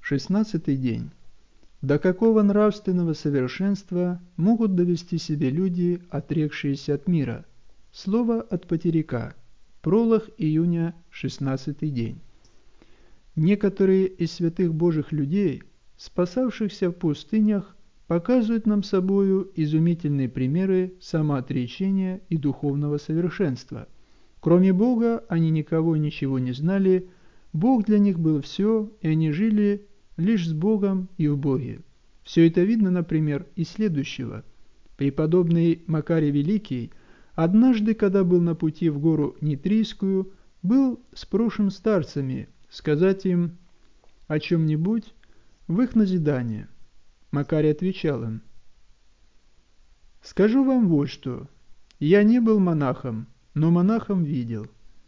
16 день. До какого нравственного совершенства могут довести себя люди, отрекшиеся от мира? Слово от Потеряка. Пролог июня, 16 день. Некоторые из святых Божьих людей, спасавшихся в пустынях, показывают нам собою изумительные примеры самоотречения и духовного совершенства. Кроме Бога они никого и ничего не знали, Бог для них был все, и они жили лишь с Богом и в Боге. Все это видно, например, из следующего. Преподобный Макарий Великий однажды, когда был на пути в гору Нитрийскую, был спрошен старцами сказать им о чем-нибудь в их назидание. Макарий отвечал им: «Скажу вам вот что. Я не был монахом, но монахом видел.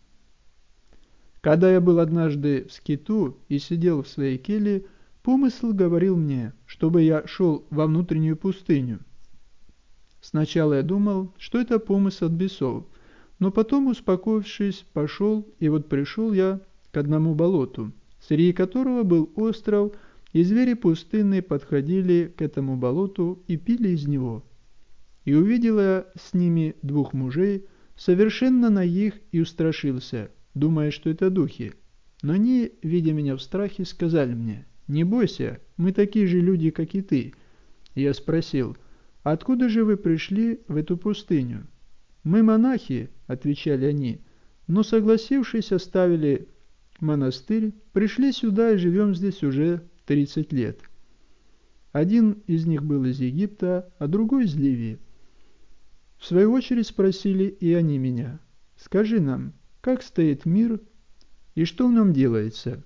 Когда я был однажды в скиту и сидел в своей келье, помысл говорил мне, чтобы я шел во внутреннюю пустыню. Сначала я думал, что это помысл от бесов, но потом, успокоившись, пошел, и вот пришел я к одному болоту, среди которого был остров, и звери пустынные подходили к этому болоту и пили из него. И увидел я с ними двух мужей, совершенно нагих, и устрашился, думая, что это духи. Но они, видя меня в страхе, сказали мне: «Не бойся, мы такие же люди, как и ты». Я спросил: «Откуда же вы пришли в эту пустыню?» «Мы монахи», — отвечали они, «но, согласившись, оставили монастырь, пришли сюда и живем здесь уже 30 лет». Один из них был из Египта, а другой из Ливии. В свою очередь спросили и они меня: «Скажи нам, как стоит мир и что в нем делается?»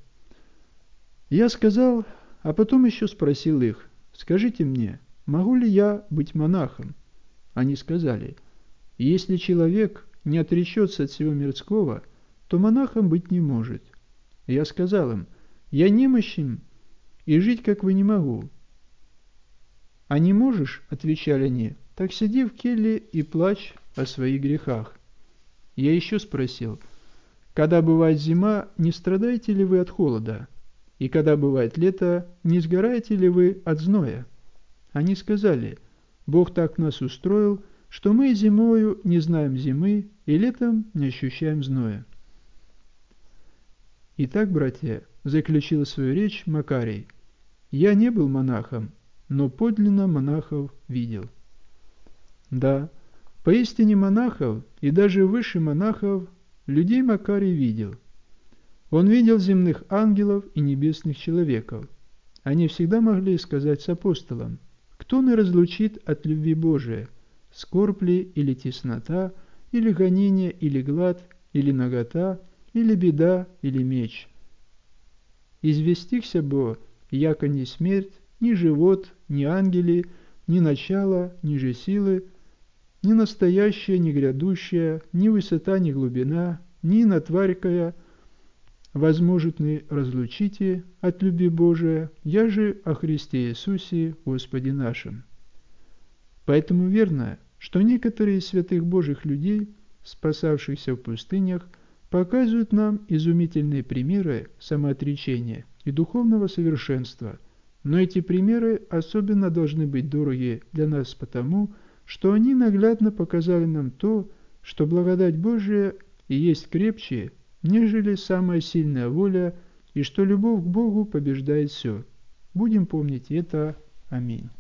Я сказал, а потом еще спросил их: «Скажите мне, могу ли я быть монахом?» Они сказали: «Если человек не отречется от всего мирского, то монахом быть не может». Я сказал им: «Я немощен, и жить, как вы, не могу». «А не можешь, — отвечали они, — так сиди в келье и плачь о своих грехах». Я еще спросил: «Когда бывает зима, не страдаете ли вы от холода? И когда бывает лето, не сгораете ли вы от зноя?» Они сказали: «Бог так нас устроил, что мы зимою не знаем зимы, и летом не ощущаем зноя». Итак, братья, заключил свою речь Макарий: «Я не был монахом, но подлинно монахов видел». Да, поистине монахов и даже выше монахов людей Макарий видел. Он видел земных ангелов и небесных человеков. Они всегда могли сказать с апостолом: «Кто нас разлучит от любви Божией? Скорбь ли или теснота, или гонение, или глад, или нагота, или беда, или меч? Известихся бо, яко ни смерть, ни живот, ни ангели, ни начало, ни же силы, ни настоящее, ни грядущее, ни высота, ни глубина, ни натварькая возможет ли разлучите от любви Божия, я же о Христе Иисусе, Господе нашим». Поэтому верно, что некоторые из святых Божьих людей, спасавшихся в пустынях, показывают нам изумительные примеры самоотречения и духовного совершенства, но эти примеры особенно должны быть дороги для нас потому, что они наглядно показали нам то, что благодать Божия и есть крепче, нежели самая сильная воля, и что любовь к Богу побеждает все. Будем помнить это. Аминь.